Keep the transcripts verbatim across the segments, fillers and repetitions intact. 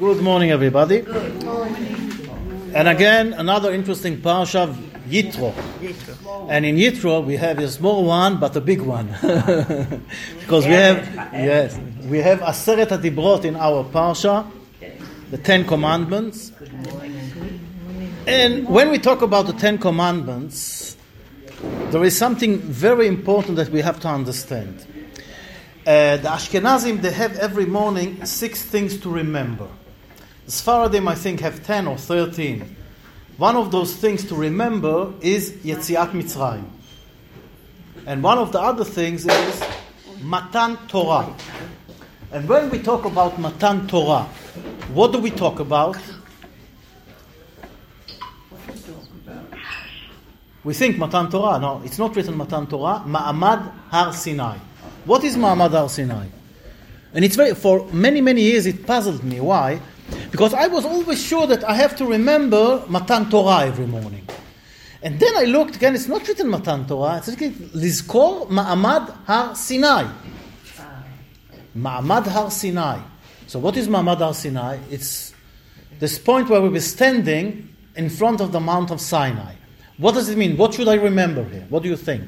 Good morning, everybody. Good morning. And again, another interesting parsha, Yitro. Yitro. And in Yitro, we have a small one, but a big one. Because we have, yes, we have Aseret HaDibrot in our parsha, the Ten Commandments. And when we talk about the Ten Commandments, there is something very important that we have to understand. Uh, the Ashkenazim, they have every morning six things to remember. The Sfaradim, I think, have ten or thirteen. One of those things to remember is Yetziat Mitzrayim. And one of the other things is Matan Torah. And when we talk about Matan Torah, what do we talk about? We think Matan Torah. No, it's not written Matan Torah. Ma'amad Har Sinai. What is Ma'amad Har Sinai? And it's very, for many, many years it puzzled me. Why? Because I was always sure that I have to remember Matan Torah every morning. And then I looked again, it's not written Matan Torah, it's written Lizkor Ma'amad Har Sinai. Ma'amad Har Sinai. So what is Ma'amad Har Sinai? It's this point where we were standing in front of the Mount of Sinai. What does it mean? What should I remember here? What do you think?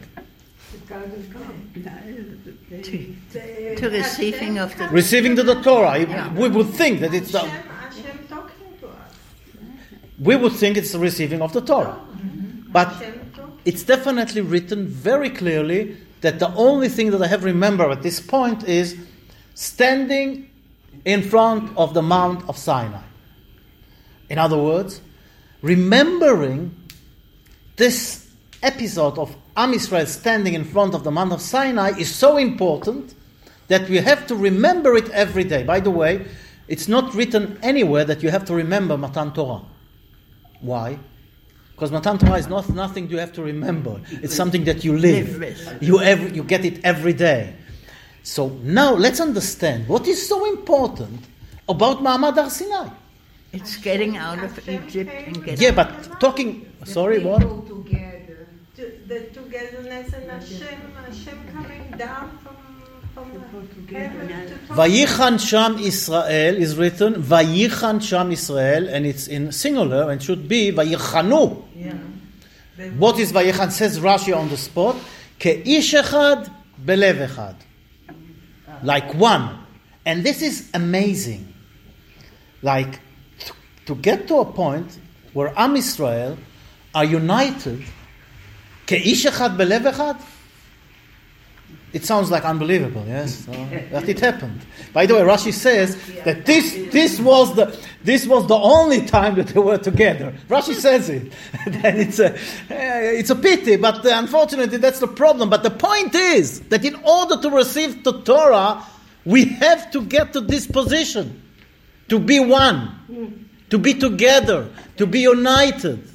To, to receiving of the receiving the, the Torah. Yeah. We would think that it's the Hashem talking to us. We would think it's the receiving of the Torah. Mm-hmm. But it's definitely written very clearly that the only thing that I have remembered at this point is standing in front of the Mount of Sinai. In other words, remembering this episode of Am Yisrael standing in front of the Mount of Sinai is so important that we have to remember it every day. By the way, it's not written anywhere that you have to remember Matan Torah. Why? Because Matan Torah is not nothing you have to remember. It's something that you live. You every, you get it every day. So now let's understand what is so important about Ma'amad Har Sinai. It's getting out of Egypt and getting... Yeah, but talking... Sorry, what? The togetherness and Hashem, Hashem coming down from, from heaven to talk. Vayichan Sham Israel is written Vayichan Sham Israel, and it's in singular and should be Vayichanu. Yeah. What is Vayichan? Says Rashi on the spot. Ke'ish echad belev echad. Like one. And this is amazing. Like to, to get to a point where Am Yisrael are united. Ke'ish echad belev echad? It sounds like unbelievable, yes? Uh, but it happened. By the way, Rashi says that this this was the this was the only time that they were together. Rashi says it. And it's a it's a pity, but unfortunately that's the problem. But the point is that in order to receive the Torah, we have to get to this position, to be one, to be together, to be united.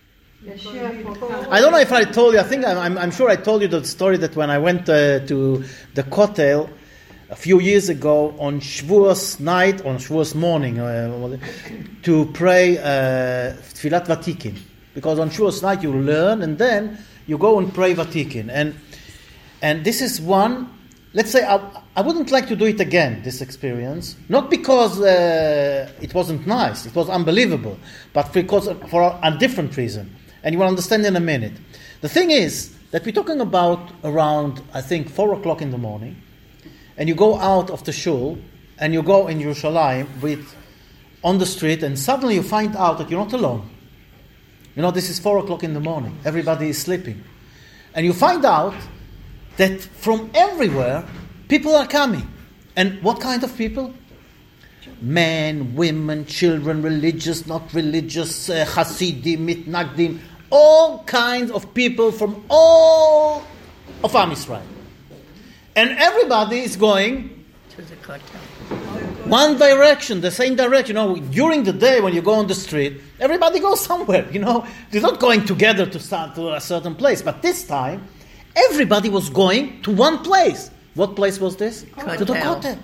I don't know if I told you, I think I'm, I'm sure I told you the story that when I went uh, to the Kotel a few years ago on Shavuos night, on Shavuos morning, uh, to pray uh, Tfilat Vatikin. Because on Shavuos night you learn and then you go and pray Vatikin. And and this is one, let's say, I, I wouldn't like to do it again, this experience. Not because uh, it wasn't nice, it was unbelievable, but because for a, a different reason. And you will understand in a minute. The thing is that we're talking about around, I think, four o'clock in the morning, and you go out of the shul, and you go in Yerushalayim with, on the street, and suddenly you find out that you're not alone. You know, this is four o'clock in the morning. Everybody is sleeping. And you find out that from everywhere, people are coming. And what kind of people? Men, women, children, religious, not religious, uh, Hasidim, Mitnagdim, all kinds of people from all of Am Yisrael. And everybody is going to the Kotel. One direction, the same direction. You know, during the day when you go on the street, everybody goes somewhere, you know. They're not going together to start to a certain place. But this time, everybody was going to one place. What place was this? Kotel. To the Kotel.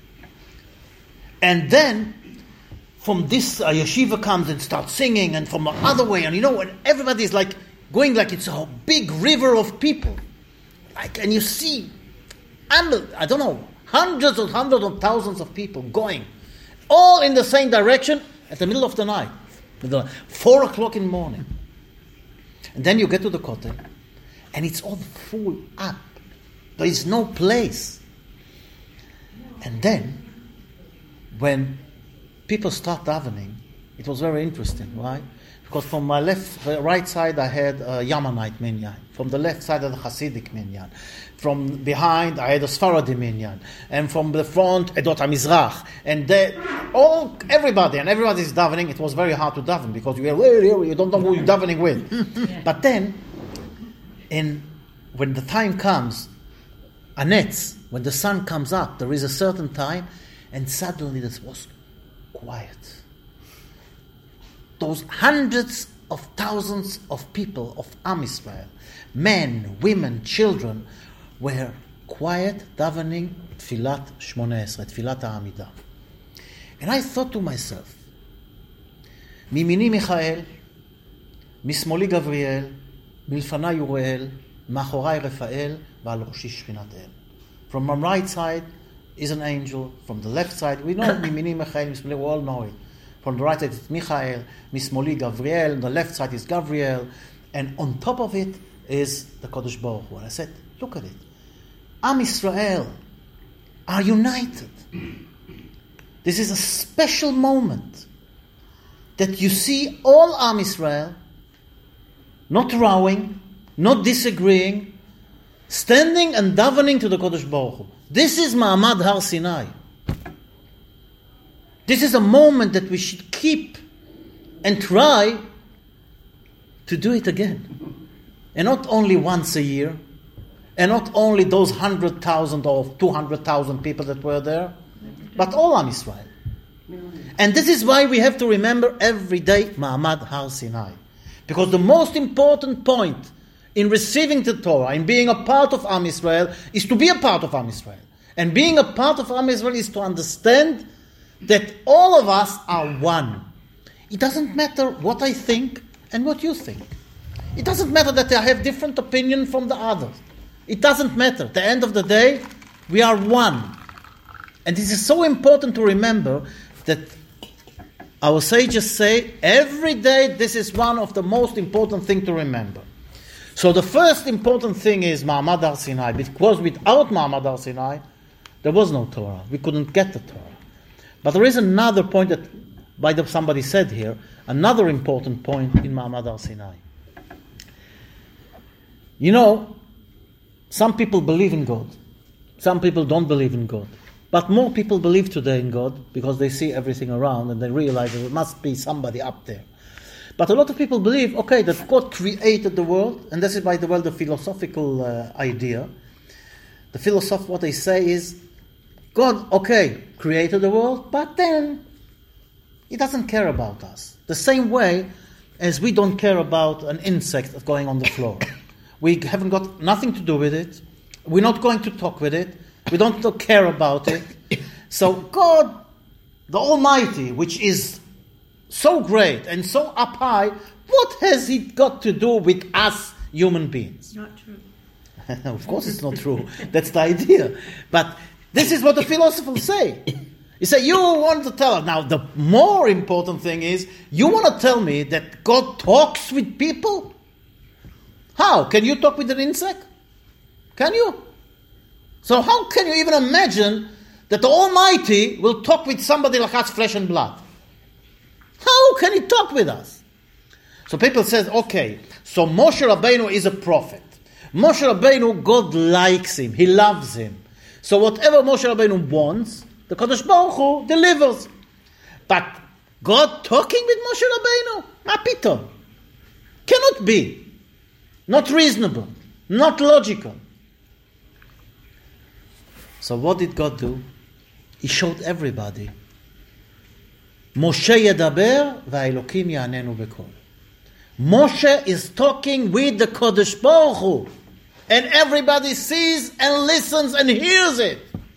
And then, from this, uh, yeshiva comes and starts singing, and from the other way, and you know, and everybody is like going like it's a big river of people. Like, and you see, I don't know, hundreds and hundreds of thousands of people going. all in the same direction at the middle of the night. Four o'clock in the morning. And then you get to the Kotel, and it's all full up. There is no place. And then, when people start davening, it was very interesting. Why? Because from my left, right side, I had a Yamanite minyan. From the left side, I had a Hasidic minyan. From behind, I had a Sfaradi minyan. And from the front, Edot HaMizrach. And they, all, everybody, and everybody is davening. It was very hard to daven because you, are, you don't know who you're davening with. Yeah. But then, in, when the time comes, Anetz, when the sun comes up, there is a certain time, and suddenly this was quiet. Those hundreds of thousands of people of Am Yisrael, men, women, children, were quiet, davening Tfilat Shmoneh Esrei, Tfilat HaAmidah. And I thought to myself, מימיני מיכאל, משמאלי גבריאל, מלפני יוראל, מאחוריי רפאל, ועל ראשי שכינת אל. From my right side is an angel, from the left side, we know מימיני מיכאל, משמאלי, we all know it. From the right side is Michael, משמאלי Gabriel, on the left side is Gabriel, and on top of it is the Kodesh Baruch Hu. And I said, look at it. Am Yisrael are united. This is a special moment that you see all Am Yisrael not rowing, not disagreeing, standing and davening to the Kodesh Baruch Hu. This is Ma'amad Har Sinai. This is a moment that we should keep and try to do it again. And not only once a year, and not only those one hundred thousand or two hundred thousand people that were there, but all Am Yisrael. And this is why we have to remember every day Ma'amad Har Sinai. Because the most important point in receiving the Torah, in being a part of Am Yisrael, is to be a part of Am Yisrael. And being a part of Am Yisrael is to understand that all of us are one. It doesn't matter what I think and what you think. It doesn't matter that I have different opinion from the others. It doesn't matter. At the end of the day, we are one. And this is so important to remember that our sages say every day this is one of the most important things to remember. So the first important thing is Ma'amad Har Sinai, because without Ma'amad Har Sinai, there was no Torah. We couldn't get the Torah. But there is another point that by the, somebody said here, another important point in Ma'amad Har Sinai. You know, some people believe in God. Some people don't believe in God. But more people believe today in God because they see everything around and they realize there must be somebody up there. But a lot of people believe, okay, that God created the world, and this is, by the way, the philosophical uh, idea. The philosophy, what they say is, God, okay, created the world, but then He doesn't care about us. The same way as we don't care about an insect that's going on the floor. We haven't got nothing to do with it. We're not going to talk with it. We don't care about it. So God, the Almighty, which is so great and so up high, what has He got to do with us human beings? Not true. Of course it's not true. That's the idea. But this is what the philosophers say. You say, you want to tell us. Now, the more important thing is, you want to tell me that God talks with people? How? Can you talk with an insect? Can you? So how can you even imagine that the Almighty will talk with somebody like us, flesh and blood? How can He talk with us? So people say, okay, so Moshe Rabbeinu is a prophet. Moshe Rabbeinu, God likes him. He loves him. So whatever Moshe Rabbeinu wants, the Kodesh Baruch Hu delivers. But God talking with Moshe Rabbeinu? Apito. Cannot be. Not reasonable. Not logical. So what did God do? He showed everybody. Moshe yedaber va'elokim ya'anenu b'kol. Moshe is talking with the Kodesh Baruch Hu. And everybody sees and listens and hears it.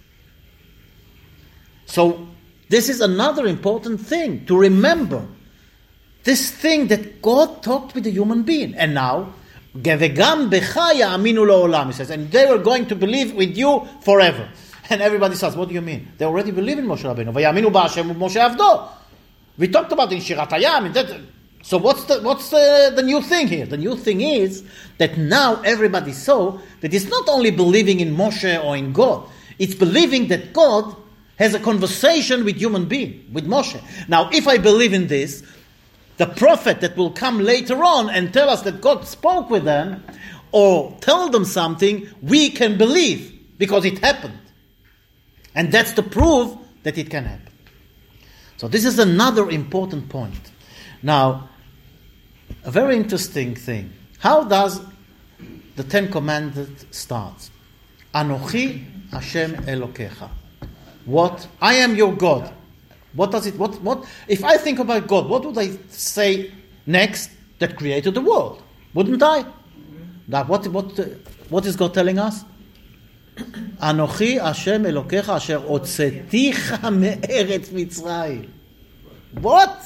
So this is another important thing to remember. This thing that God talked with a human being. And now, Gevegam becha ya'aminu la'olam, he says, and they were going to believe with you forever. And everybody says, what do you mean? They already believe in Moshe Rabbeinu. Vayaminu ba'Hashem u'Moshe avdo. We talked about in Shirat Hayam. In that, so what's the what's the, the new thing here? The new thing is that now everybody saw that it's not only believing in Moshe or in God. It's believing that God has a conversation with human being, with Moshe. Now, if I believe in this, the prophet that will come later on and tell us that God spoke with them or tell them something, we can believe because it happened. And that's the proof that it can happen. So this is another important point. Now, a very interesting thing. How does the Ten Commandments start? Anochi Hashem Elokecha. What? I am your God. What does it, what, what, if I think about God, what would I say next? That created the world. Wouldn't I? That what, what, what is God telling us? Anochi Hashem Elokecha asher hotzeticha me'eretz Mitzrayim. What?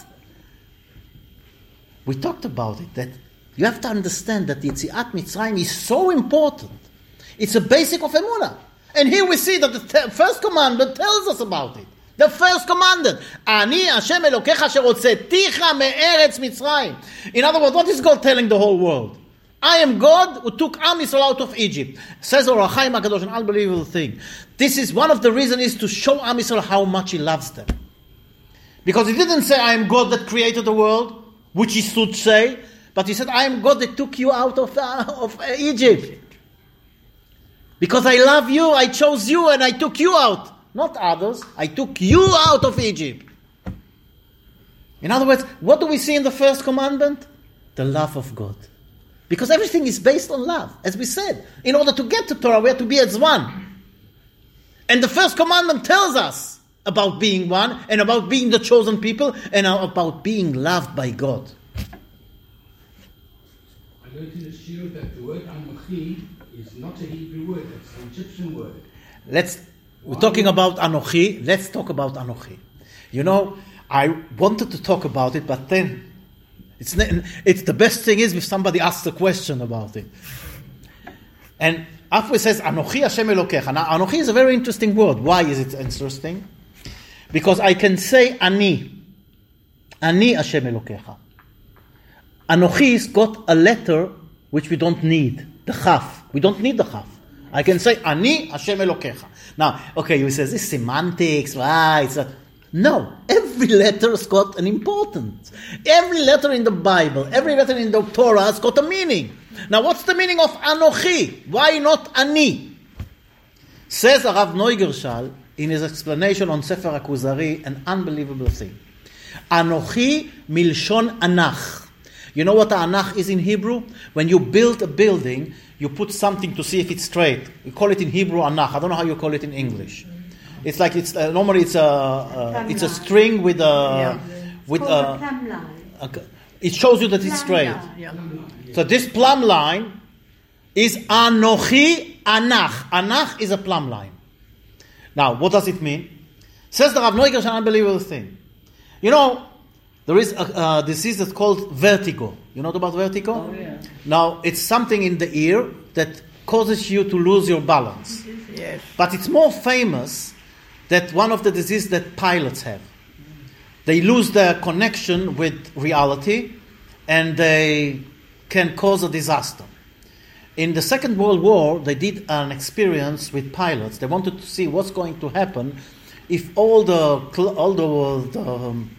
We talked about it, that you have to understand that Yetziat Mitzrayim is so important. It's a basic of Emunah. And here we see that the te- first commandment tells us about it. The first commandment. Ani Hashem Elokecha asher hotzeticha me'eretz Mitzrayim. In other words, what is God telling the whole world? I am God who took Am Yisrael out of Egypt. Says Or HaChaim HaKadosh, an unbelievable thing. This is one of the reasons is to show Am Yisrael how much he loves them. Because he didn't say, I am God that created the world, which he should say, but he said, I am God that took you out of, uh, of uh, Egypt. Because I love you, I chose you and I took you out. Not others. I took you out of Egypt. In other words, what do we see in the first commandment? The love of God. Because everything is based on love. As we said, in order to get to Torah, we have to be as one. And the first commandment tells us about being one, and about being the chosen people, and about being loved by God. I learned in the shiur that the word Anochi is not a Hebrew word, it's an Egyptian word. Let's, we're talking about Anochi, let's talk about Anochi. You know, I wanted to talk about it, but then it's, it's the best thing is if somebody asks a question about it. And after it says Anochi Hashem Elokecha. Now Anochi is a very interesting word. Why is it interesting? Because I can say Ani. Ani Hashem Elokecha. Anochi's got a letter which we don't need. The Chaf. We don't need the Chaf. I can say Ani Hashem Elokecha. Now, okay, you say this semantics, right? Right? No. Every letter's got an importance. Every letter in the Bible, every letter in the Torah has got a meaning. Now, what's the meaning of Anochi? Why not Ani? Says Arav Neugershal in his explanation on Sefer HaKuzari, an unbelievable thing. Anochi milshon anach. You know what anach is in Hebrew? When you build a building, you put something to see if it's straight. You call it in Hebrew anach. I don't know how you call it in English. It's like it's uh, normally it's a uh, it's a string with a yeah. with a, a, a. It shows you that it's straight. Yeah. So this plumb line is anochi anach. Anach is a plumb line. Now, what does it mean? Says the Rav Neuger, an unbelievable thing. You know, there is a, a disease that's called vertigo. You know about vertigo? Oh, yeah. Now, it's something in the ear that causes you to lose your balance. Yes. But it's more famous that one of the diseases that pilots have. They lose their connection with reality and they can cause a disaster. In the Second World War, they did an experience with pilots. They wanted to see what's going to happen if all the all the, the um,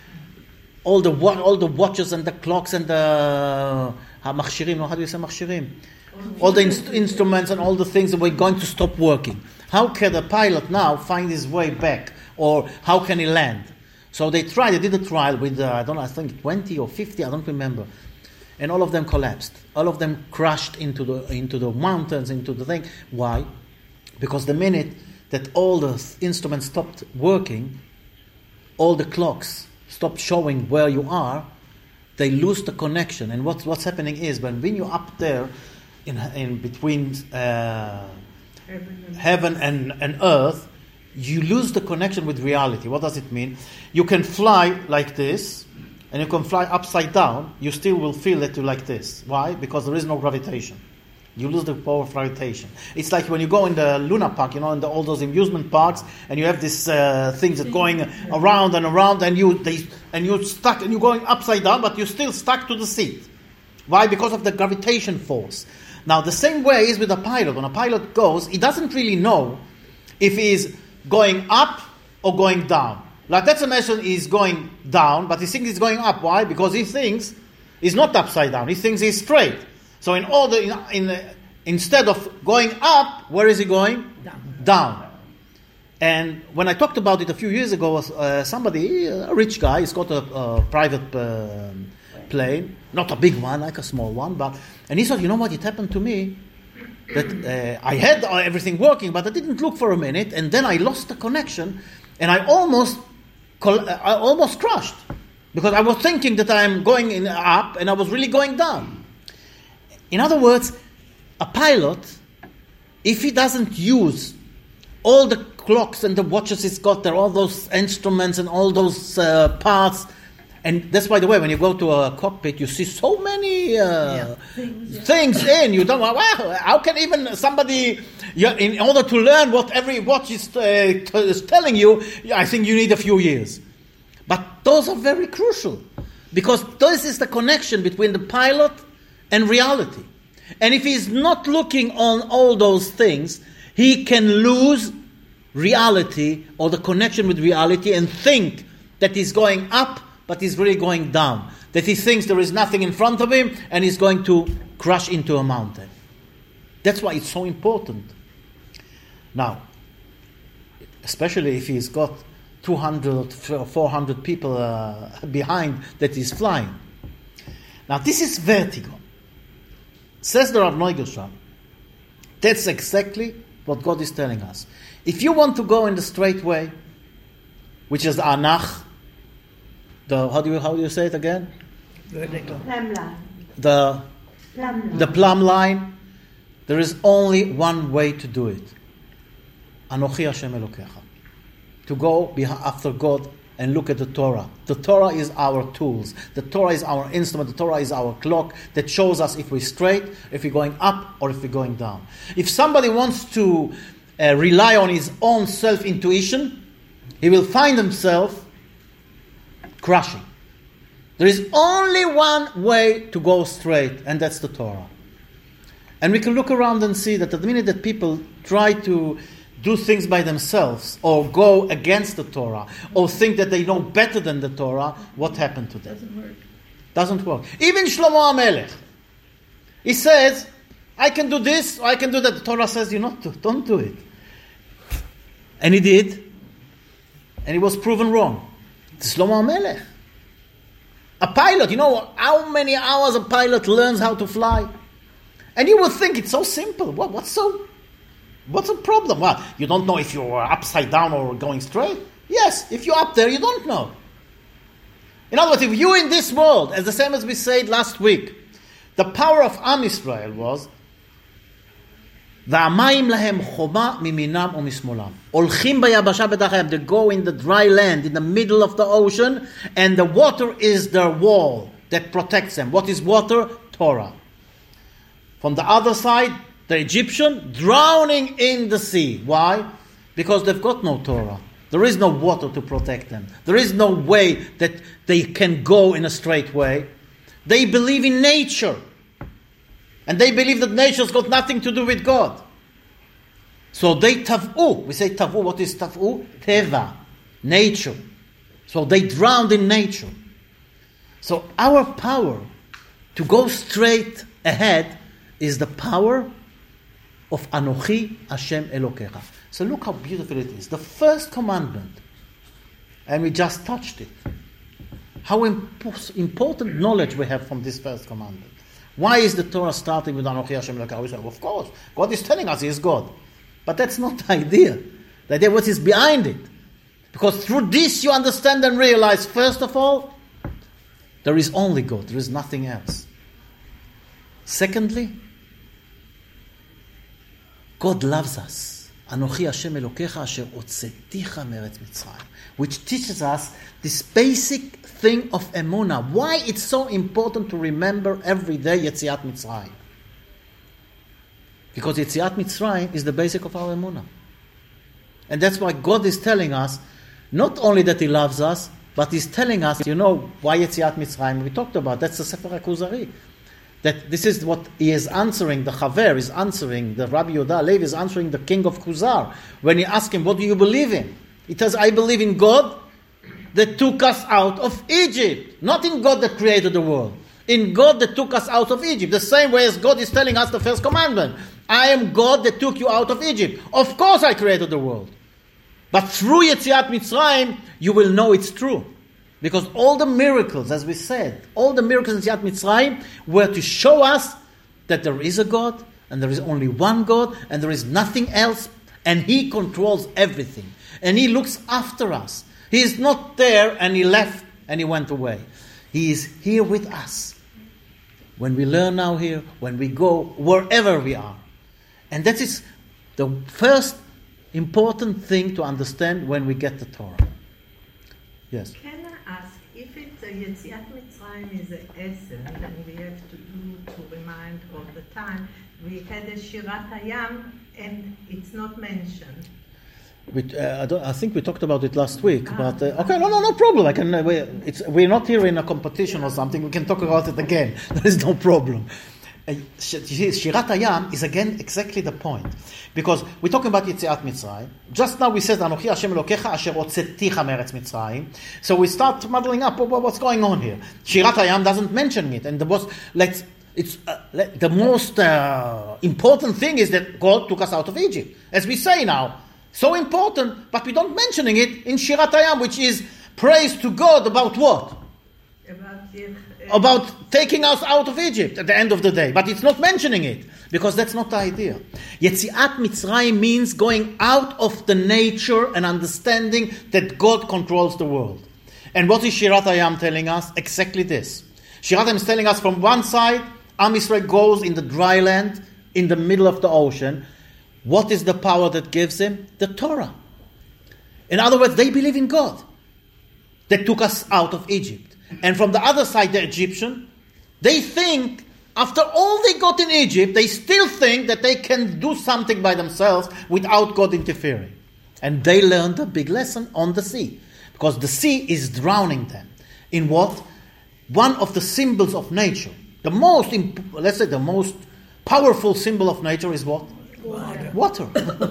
all the all the watches and the clocks and the machshirim. How do you say machshirim? All the in- instruments and all the things that were going to stop working. How can a pilot now find his way back, or how can he land? So they tried. They did a trial with uh, I don't know. I think twenty or fifty. I don't remember. And all of them collapsed. All of them crashed into the into the mountains, into the thing. Why? Because the minute that all the instruments stopped working, all the clocks stopped showing where you are, they lose the connection. And what's what's happening is when when you're up there, in in between uh, heaven and, and earth, you lose the connection with reality. What does it mean? You can fly like this. And you can fly upside down, you still will feel that you're like this. Why? Because there is no gravitation. You lose the power of gravitation. It's like when you go in the Luna Park, you know, in the, all those amusement parks, and you have these uh, things that going around and around, and you they, and you're stuck, and you're going upside down, but you're still stuck to the seat. Why? Because of the gravitation force. Now, the same way is with a pilot. When a pilot goes, he doesn't really know if he's going up or going down. Like, let's imagine he's going down, but he thinks he's going up. Why? Because he thinks he's not upside down. He thinks he's straight. So in order, in, in, instead of going up, where is he going? Down. Down. And when I talked about it a few years ago, uh, somebody, a rich guy, he's got a, a private uh, plane, not a big one, like a small one, but and he said, you know what? It happened to me that uh, I had everything working, but I didn't look for a minute, and then I lost the connection, and I almost, I almost crashed because I was thinking that I'm going in up, and I was really going down. In other words, a pilot, if he doesn't use all the clocks and the watches he's got there, all those instruments and all those uh, parts, and that's, by the way, when you go to a cockpit, you see so many uh, yeah. things, yeah. things in. You don't know, well, how can even somebody, in order to learn what every watch is, uh, t- is telling you, I think you need a few years. But those are very crucial, because this is the connection between the pilot and reality. And if he's not looking on all those things, he can lose reality or the connection with reality and think that he's going up, but he's really going down. That he thinks there is nothing in front of him and he's going to crash into a mountain. That's why it's so important. Now, especially if he's got two hundred, four hundred people uh, behind that he's flying. Now, this is vertigo. Says the Rav Neugelsham, that's exactly what God is telling us. If you want to go in the straight way, which is anach, the how do you how do you say it again? Vertical. Plumb line. The Plumb line. the plumb line. There is only one way to do it. Anochi Hashem Elokecha. To go behind, after God and look at the Torah. The Torah is our tools. The Torah is our instrument. The Torah is our clock that shows us if we're straight, if we're going up, or if we're going down. If somebody wants to uh, rely on his own self-intuition, he will find himself crashing. There is only one way to go straight, and that's the Torah. And we can look around and see that the minute that people try to do things by themselves, or go against the Torah, or think that they know better than the Torah, what happened to them? Doesn't work. Doesn't work. Even Shlomo HaMelech, he says, I can do this, or I can do that. The Torah says, you not to, don't do it. And he did, and he was proven wrong. It's Shlomo HaMelech. A pilot, you know how many hours a pilot learns how to fly? And you would think it's so simple. What, what's so... What's the problem? Well, you don't know if you're upside down or going straight? Yes, if you're up there, you don't know. In other words, if you're in this world, as the same as we said last week, the power of Am Yisrael was V'amayim lahem choma miminam u'mismolam. Olchim bayabasha b'dachayim. They go in the dry land, in the middle of the ocean, and the water is their wall that protects them. What is water? Torah. From the other side, the Egyptian drowning in the sea. Why? Because they've got no Torah. There is no water to protect them. There is no way that they can go in a straight way. They believe in nature. And they believe that nature's got nothing to do with God. So they tav'u. We say tav'u. What is tav'u? Teva. Nature. So they drowned in nature. So our power to go straight ahead is the power of Anochi Hashem Elokecha. So look how beautiful it is. The first commandment, and we just touched it. How imp- important knowledge we have from this first commandment. Why is the Torah starting with Anochi Hashem Elokecha? We say, of course, God is telling us He is God. But that's not the idea. The idea what is behind it. Because through this you understand and realize, first of all, there is only God. There is nothing else. Secondly, God loves us. Anochi Hashem Elokecha asher hotzeticha me'eretz Mitzrayim, which teaches us this basic thing of emunah. Why it's so important to remember every day Yetziat Mitzrayim. Because Yetziat Mitzrayim is the basic of our emunah. And that's why God is telling us, not only that He loves us, but He's telling us, you know, why Yetziat Mitzrayim? We talked about, that's the Sefer HaKuzari. That this is what he is answering, the Chaver is answering, the Rabbi Yehuda Levi is answering the king of Kuzar. When he asks him, what do you believe in? He tells, I believe in God that took us out of Egypt. Not in God that created the world. In God that took us out of Egypt. The same way as God is telling us the first commandment. I am God that took you out of Egypt. Of course I created the world. But through Yetziat Mitzrayim, you will know it's true. Because all the miracles, as we said, all the miracles in Yetziat Mitzrayim were to show us that there is a God, and there is only one God, and there is nothing else, and He controls everything. And He looks after us. He is not there, and He left, and He went away. He is here with us. When we learn now here, when we go, wherever we are. And that is the first important thing to understand when we get the Torah. Yes? If it's a Yetziat Mitzrayim is an Eser, then we have to do to remind all the time. We had a Shirat Hayam, and it's not mentioned. We, uh, I, don't, I think we talked about it last week, ah, but uh, okay, no, no, no problem. I can. Uh, we, it's, we're not here in a competition or something. We can talk about it again. There is no problem. Uh, Shirat Hayam is again exactly the point, because we're talking about Yetziat Mitzrayim. Just now we said, Anochi Hashem Elokecha Asher Hotzeticha Meretz Mitzrayim. So we start muddling up. What's going on here? Shirat Hayam doesn't mention it, and the most, let's, it's uh, the most uh, important thing is that God took us out of Egypt, as we say now. So important, but we don't mentioning it in Shirat Hayam, which is praise to God about what? About, uh, about taking us out of Egypt at the end of the day. But it's not mentioning it, because that's not the idea. Yetziat Mitzrayim means going out of the nature and understanding that God controls the world. And what is Shirat Hayam telling us? Exactly this. Shirat Hayam is telling us from one side, Am Yisrael goes in the dry land, in the middle of the ocean. What is the power that gives him? The Torah. In other words, they believe in God that took us out of Egypt. And from the other side, the Egyptian, they think, after all they got in Egypt, they still think that they can do something by themselves without God interfering. And they learned a big lesson on the sea. Because the sea is drowning them. In what? One of the symbols of nature. The most, imp- let's say the most powerful symbol of nature is what? Water. Water.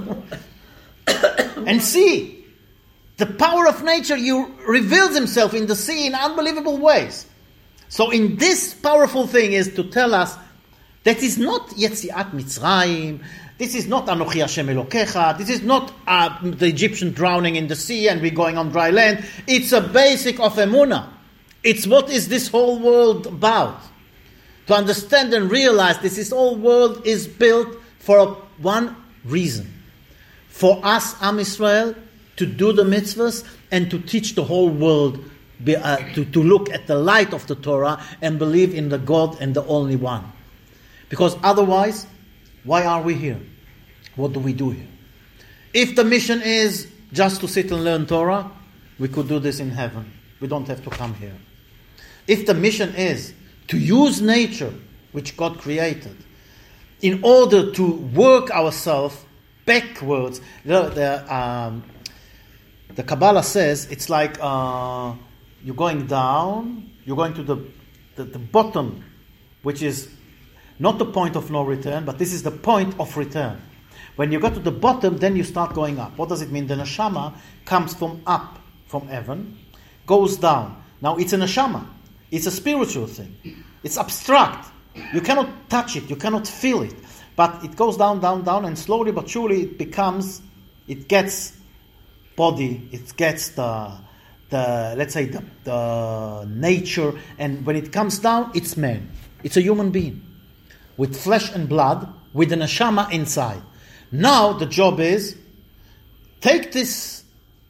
And sea. The power of nature you reveals himself in the sea in unbelievable ways. So in this powerful thing is to tell us that is not Yetziat Mitzrayim, this is not Anochi Hashem Elokecha, this is not uh, the Egyptian drowning in the sea and we going on dry land. It's a basic of Emunah. It's what is this whole world about. To understand and realize this is whole world is built for one reason. For us, Am Yisrael, to do the mitzvahs and to teach the whole world be, uh, to, to look at the light of the Torah and believe in the God and the only one. Because otherwise, why are we here? What do we do here? If the mission is just to sit and learn Torah, we could do this in heaven. We don't have to come here. If the mission is to use nature, which God created, in order to work ourselves backwards, the, the, um, the Kabbalah says it's like uh, you're going down, you're going to the, the, the bottom, which is not the point of no return, but this is the point of return. When you go to the bottom, then you start going up. What does it mean? The neshama comes from up, from heaven, goes down. Now it's a neshama. It's a spiritual thing. It's abstract. You cannot touch it. You cannot feel it. But it goes down, down, down, and slowly but surely it becomes, it gets body, it gets the, the let's say, the, the nature. And when it comes down, it's man. It's a human being with flesh and blood, with the neshama inside. Now the job is, take this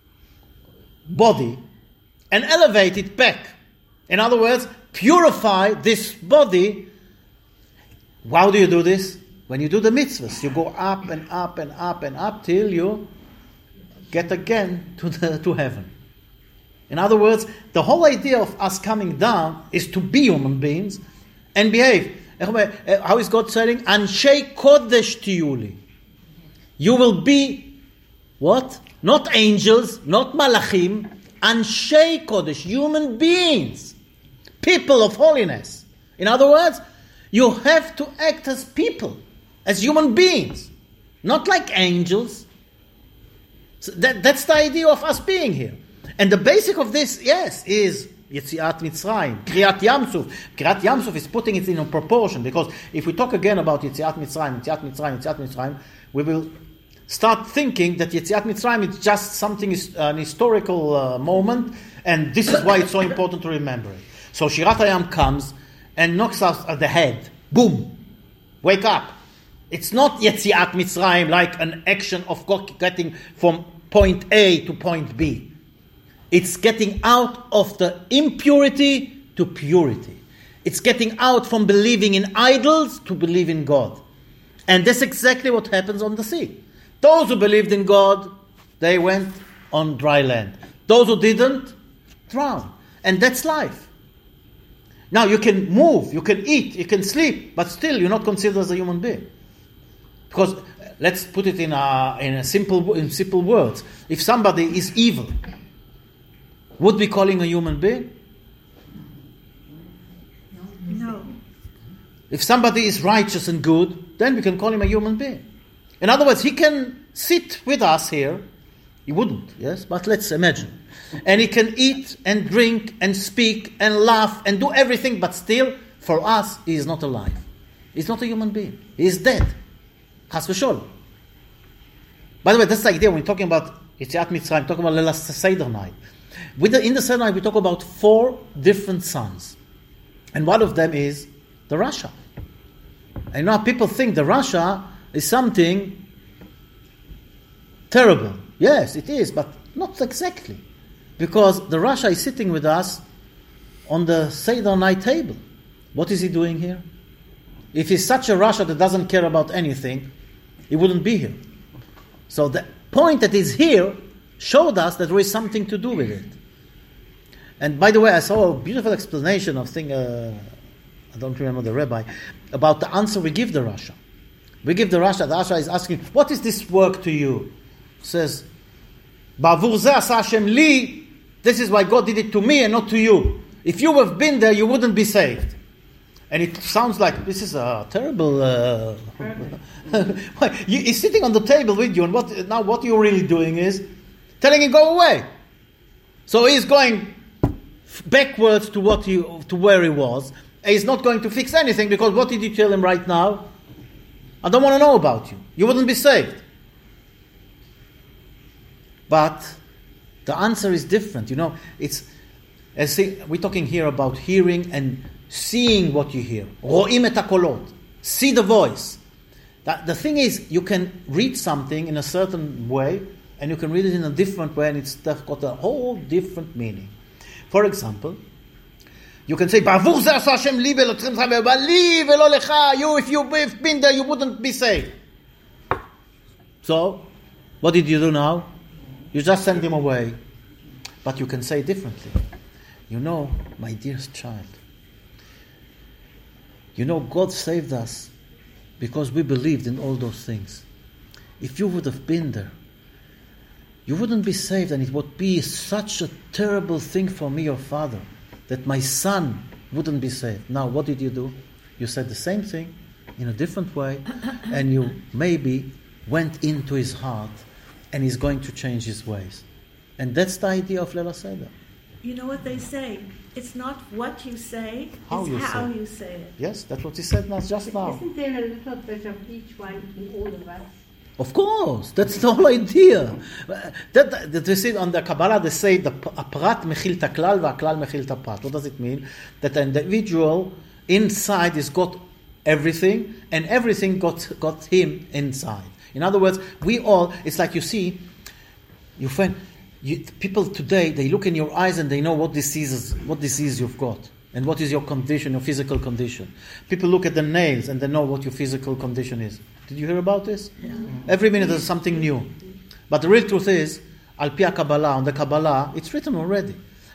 body and elevate it back. In other words, purify this body. How do you do this? When you do the mitzvahs, you go up and up and up and up till you get again to the to heaven. In other words, the whole idea of us coming down is to be human beings and behave. How is God saying? Anshei Kodesh tiyuli. You will be, what? Not angels, not malachim, Anshei Kodesh, human beings, people of holiness. In other words, you have to act as people, as human beings, not like angels. So that, that's the idea of us being here. And the basic of this, yes, is Yetziat Mitzrayim, Kriyat Yamsuf. Kriyat Yamsuf is putting it in a proportion, because if we talk again about Yetziat Mitzrayim, Yetziat Mitzrayim, Yetziat Mitzrayim, we will start thinking that Yetziat Mitzrayim is just something, an historical uh, moment, and this is why it's so important to remember it. So Shirat Hayam comes and knocks us at the head. Boom! Wake up! It's not Yetziat Mitzrayim like an action of getting from point A to point B. It's getting out of the impurity to purity. It's getting out from believing in idols to believe in God. And that's exactly what happens on the sea. Those who believed in God, they went on dry land. Those who didn't, drowned. And that's life. Now you can move, you can eat, you can sleep, but still you're not considered as a human being. Because let's put it in a, in a simple in simple words. If somebody is evil, would we call him a human being? No. If somebody is righteous and good, then we can call him a human being. In other words, he can sit with us here. He wouldn't, yes? But let's imagine. And he can eat and drink and speak and laugh and do everything, but still, for us, he is not alive. He's not a human being. He is dead. Chas v'sholom. By the way, that's the idea when we're talking about Yetziat Mitzrayim, talking about Leila Seder night. With the, in the Seder night, we talk about four different sons. And one of them is the Rasha. And now people think the Rasha is something terrible. Yes, it is, but not exactly. Because the Rasha is sitting with us on the Seder night table. What is he doing here? If he's such a Rasha that doesn't care about anything, he wouldn't be here. So the point that he's here showed us that there is something to do with it. And by the way, I saw a beautiful explanation of thing, uh, I don't remember the rabbi, about the answer we give the Rasha. We give the Rasha, the Rasha is asking, what is this work to you? He says, Ba'avur zeh asa Hashem li, this is why God did it to me and not to you. If you have been there, you wouldn't be saved. And it sounds like this is a terrible. Uh, he's sitting on the table with you, and what now? What you're really doing is telling him go away. So he's going backwards to what he to where he was. And he's not going to fix anything because what did you tell him right now? I don't want to know about you. You wouldn't be saved. But the answer is different. You know, it's as see, we're talking here about hearing and seeing what you hear. Ro'im et hakolot. See the voice. That, the thing is, you can read something in a certain way, and you can read it in a different way, and it's got a whole different meaning. For example, you can say, Ba'avur zeh asa Hashem li ve'elotkechem Yisrael, but li ve'lo lecha. You, if you've been there, you wouldn't be saved. So, what did you do now? You just send him away. But you can say differently. You know, my dearest child, you know, God saved us because we believed in all those things. If you would have been there, you wouldn't be saved, and it would be such a terrible thing for me, your father, that my son wouldn't be saved. Now, what did you do? You said the same thing in a different way, and you maybe went into his heart, and he's going to change his ways. And that's the idea of Leila Seder. You know what they say? It's not what you say, how it's you how say. you say it. Yes, that's what he said now, just now. Isn't there a little bit of each one in all of us? Of course, that's the whole idea. That, that they say on the Kabbalah, they say the aprat mechil taklal va'aklal mechil taprat. What does it mean? That the individual inside has got everything, and everything got got him inside. In other words, we all, it's like you see, you find, you, people today, they look in your eyes and they know what diseases, what disease you've got, and what is your condition, your physical condition. People look at the nails and they know what your physical condition is. Did you hear about this? Yeah. Every minute there's something new. But the real truth is, Al Pi Kabbalah, on the Kabbalah, it's written already.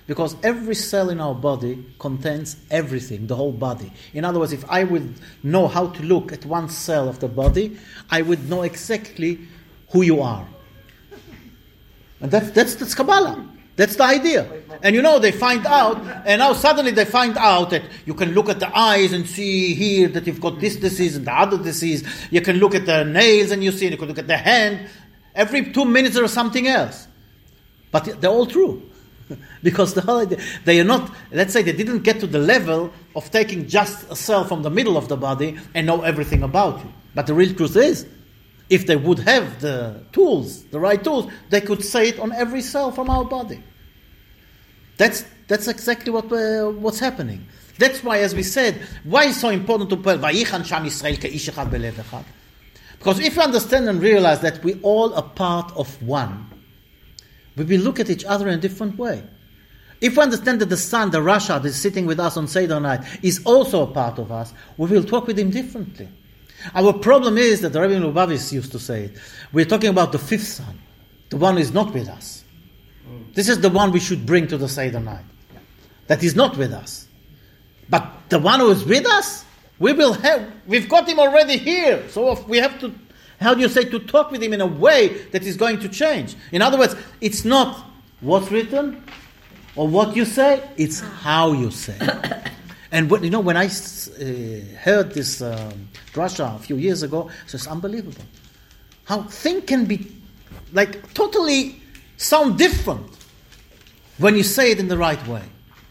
Because every cell in our body contains everything, the whole body. In other words, if I would know how to look at one cell of the body, I would know exactly who you are. And that's, that's, that's Kabbalah. That's the idea. And you know, they find out, and now suddenly they find out that you can look at the eyes and see here that you've got this disease and the other disease. You can look at the nails and you see, you can look at the hand. Every two minutes there is something else. But they're all true. Because the whole idea, they are not, let's say they didn't get to the level of taking just a cell from the middle of the body and know everything about you. But the real truth is, if they would have the tools, the right tools, they could say it on every cell from our body. That's that's exactly what uh, what's happening. That's why, as we said, why it's so important to pray, Vayichan Sham Yisrael ke'ish echad belev echad. Because if you understand and realize that we all are part of one, we will look at each other in a different way. If we understand that the son, the Rasha, that is sitting with us on Seder night, is also a part of us, we will talk with him differently. Our problem is that the Rabbi Lubavitch used to say it. We're talking about the fifth son, the one who is not with us. This is the one we should bring to the Seder night. That is not with us. But the one who is with us, we will have, we've got him already here. So we have to, how do you say, to talk with him in a way that is going to change. In other words, it's not what's written or what you say, it's how you say. And when, you know, when I uh, heard this um, drasha a few years ago, it's unbelievable. How things can be like totally sound different when you say it in the right way.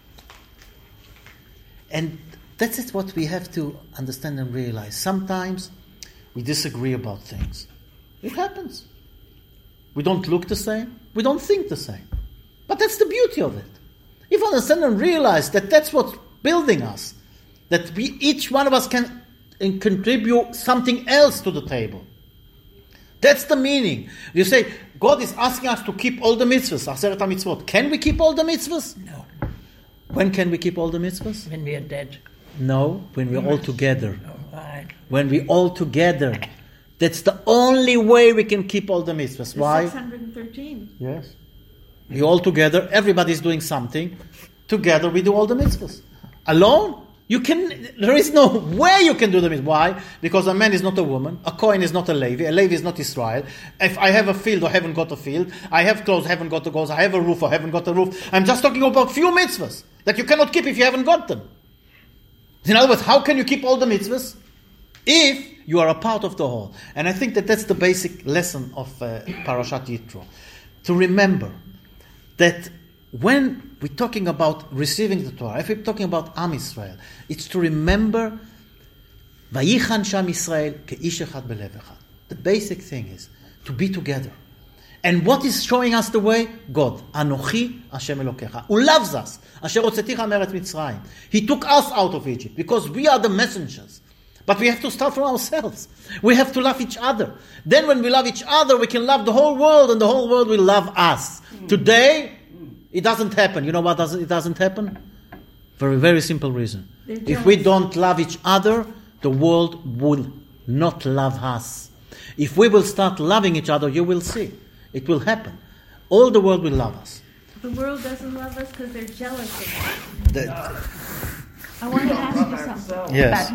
And that's it, what we have to understand and realize. Sometimes we disagree about things. It happens. We don't look the same. We don't think the same. But that's the beauty of it. If you understand and realize that that's what's building us, that we, each one of us can contribute something else to the table. That's the meaning. You say, God is asking us to keep all the mitzvahs, Aseret HaMitzvot. Can we keep all the mitzvahs? No. When can we keep all the mitzvahs? When we are dead. No, when we're all together. All right. When we're all together. That's the only way we can keep all the mitzvahs. Why? six hundred thirteen. Yes. We're all together, everybody's doing something. Together we do all the mitzvahs. Alone? You can. There is no way you can do the mitzvah. Why? Because a man is not a woman. A Kohen is not a Levi. A Levi is not Israel. If I have a field or haven't got a field, I have clothes, haven't got the clothes. I have a roof or haven't got a roof. I'm just talking about few mitzvahs that you cannot keep if you haven't got them. In other words, how can you keep all the mitzvahs if you are a part of the whole? And I think that that's the basic lesson of uh, Parashat Yitro. To remember that when we're talking about receiving the Torah, if we're talking about Am Yisrael, it's to remember Vayichan Sham Yisrael ke'ish echad belev echad. The basic thing is to be together. And what is showing us the way? God. Anochi Hashem Elokecha. Who loves us. Asher hotzeticha me'eretz Mitzrayim. He took us out of Egypt because we are the messengers. But we have to start from ourselves. We have to love each other. Then when we love each other, we can love the whole world and the whole world will love us. Mm. Today, it doesn't happen. You know what doesn't, it doesn't happen? For a very simple reason. If we don't love each other, the world will not love us. If we will start loving each other, you will see. It will happen. All the world will love us. The world doesn't love us because they're jealous of us. The, I want to ask you something. yes.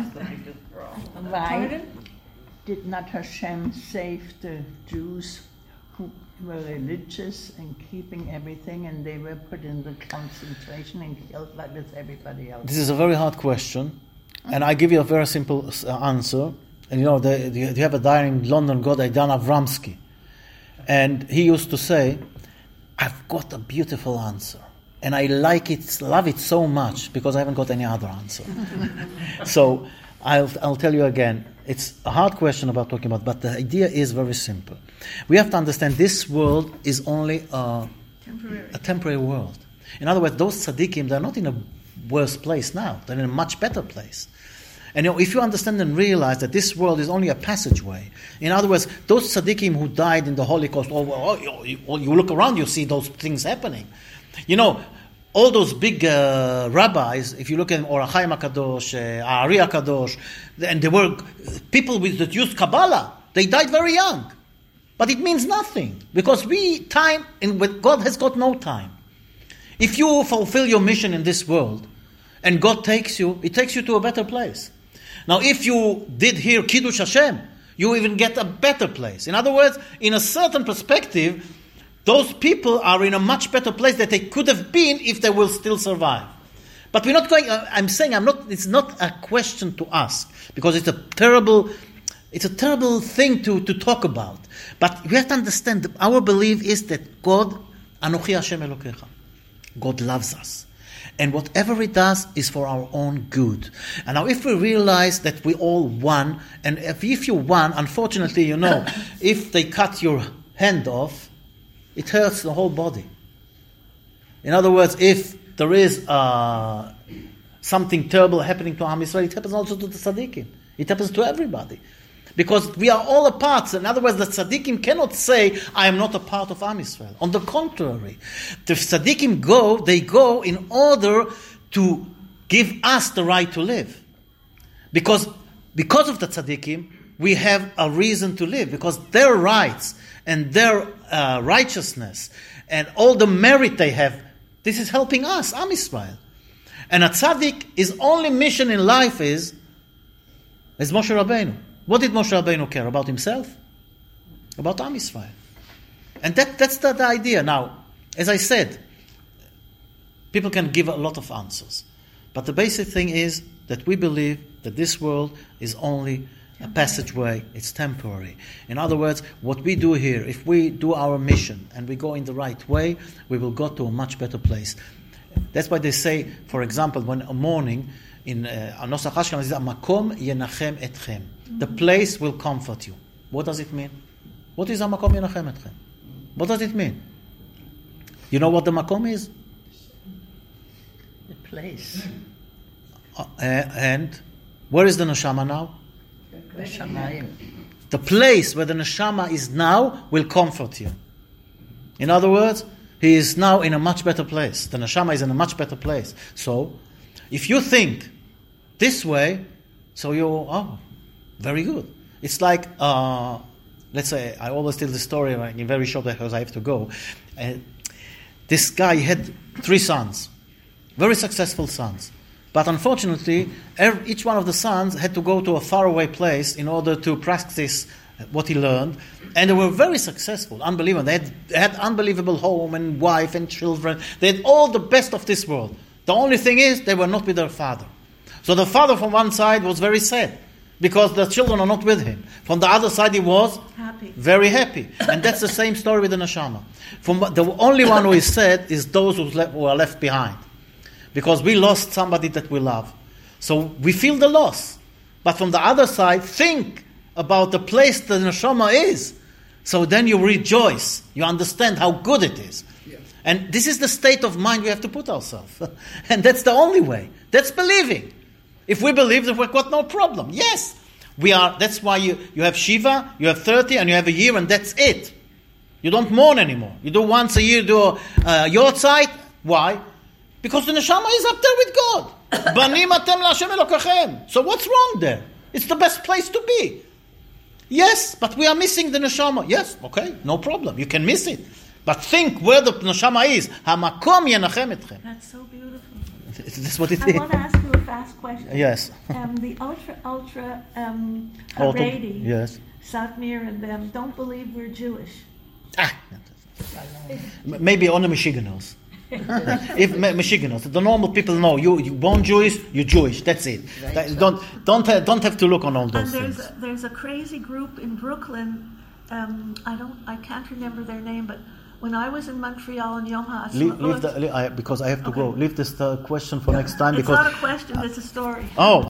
Why Pardon? did not Hashem save the Jews who were religious and keeping everything, and they were put in the concentration and killed like with everybody else? This is a very hard question, and I give you a very simple uh, answer. And you know, the, the, you have a guy in London called Dan Avramsky, and he used to say, "I've got a beautiful answer, and I like it, love it so much because I haven't got any other answer." So I'll I'll tell you again. It's a hard question about talking about, but the idea is very simple. We have to understand this world is only a Temporary. a temporary world. In other words, those tzaddikim, they're not in a worse place now. They're in a much better place. And you know, if you understand and realize that this world is only a passageway, in other words, those tzaddikim who died in the Holocaust, oh, oh, you, you look around, you see those things happening. You know, all those big uh, rabbis, if you look at Or HaChaim HaKadosh, uh, Ari HaKadosh, and there were people with, that used Kabbalah, they died very young. But it means nothing, because we, time, and with God has got no time. If you fulfill your mission in this world, and God takes you, He takes you to a better place. Now, if you did here Kiddush Hashem, you even get a better place. In other words, in a certain perspective, those people are in a much better place that they could have been if they will still survive. But we're not going, I'm saying I'm not. It's not a question to ask, because it's a terrible, it's a terrible thing to, to talk about. But we have to understand that our belief is that God, Anochi Hashem Elokecha, God loves us. And whatever He does is for our own good. And now if we realize that we all one, and if, if you won, unfortunately, you know, if they cut your hand off, it hurts the whole body. In other words, if there is uh, something terrible happening to Am Yisrael, it happens also to the tzaddikim. It happens to everybody. Because we are all a part. In other words, the tzaddikim cannot say, I am not a part of Am Yisrael. On the contrary, the tzaddikim go, they go in order to give us the right to live. Because, because of the tzaddikim, we have a reason to live. Because their rights and their uh, righteousness and all the merit they have, this is helping us, Am Yisrael. And a tzaddik, his only mission in life is, is Moshe Rabbeinu. What did Moshe Rabbeinu care? About himself? About Am Yisrael. And that, that's the, the idea. Now, as I said, people can give a lot of answers. But the basic thing is that we believe that this world is only a passageway. It's temporary. In other words, what we do here, if we do our mission and we go in the right way, we will go to a much better place. That's why they say, for example, when a morning in Anosach Ashkenaz is Makom Yenachem Etchem. The place will comfort you. What does it mean? What is Makom Yenachem Etchem? What does it mean? You know what the Makom is? The place. Uh, and where is the Neshama now? The Shamayim. The place where the Neshama is now will comfort you. In other words, he is now in a much better place. The Neshama is in a much better place. So, if you think this way, so you, oh, very good. It's like, uh, let's say, I always tell the story like, in very short because I have to go. Uh, this guy had three sons, very successful sons. But unfortunately, every, each one of the sons had to go to a faraway place in order to practice what he learned. And they were very successful, unbelievable. They had, they had unbelievable home and wife and children. They had all the best of this world. The only thing is, they were not with their father. So the father from one side was very sad, because the children are not with him. From the other side, he was happy. Very happy. And that's the same story with the Neshama. From the only one who is sad is those who, left, who are left behind. Because we lost somebody that we love. So we feel the loss. But from the other side, think about the place the Neshama is. So then you rejoice. You understand how good it is. Yeah. And this is the state of mind we have to put ourselves. And that's the only way. That's believing. If we believe that we've got no problem. Yes. We are. That's why you, you have Shiva, you have thirty, and you have a year, and that's it. You don't mourn anymore. You do once a year, do a uh, Yortzeit. Why? Because the Neshama is up there with God. Banim atem la'Hashem Elokechem. So what's wrong there? It's the best place to be. Yes, but we are missing the Neshama. Yes, okay, no problem. You can miss it. But think where the Neshama is. Hamakom yenachem etchem. That's so beautiful. That's what it I is. want to ask you a fast question. Yes. Um, the ultra, ultra, um, Ultra- Haredi, yes. Satmir and them don't believe we're Jewish. Ah, M- maybe only Michiganers. If Michiganers, the normal people know you, you born Jewish, you're Jewish. That's it. That, don't don't have, don't have to look on all those And there's things. a, there's a crazy group in Brooklyn. Um, I don't, I can't remember their name, but when I was in Montreal in Yom HaAtzmaut, Leave, leave the, I, because I have to Okay. go. Leave this uh, question for next time. it's because not a question; it's a story. Oh.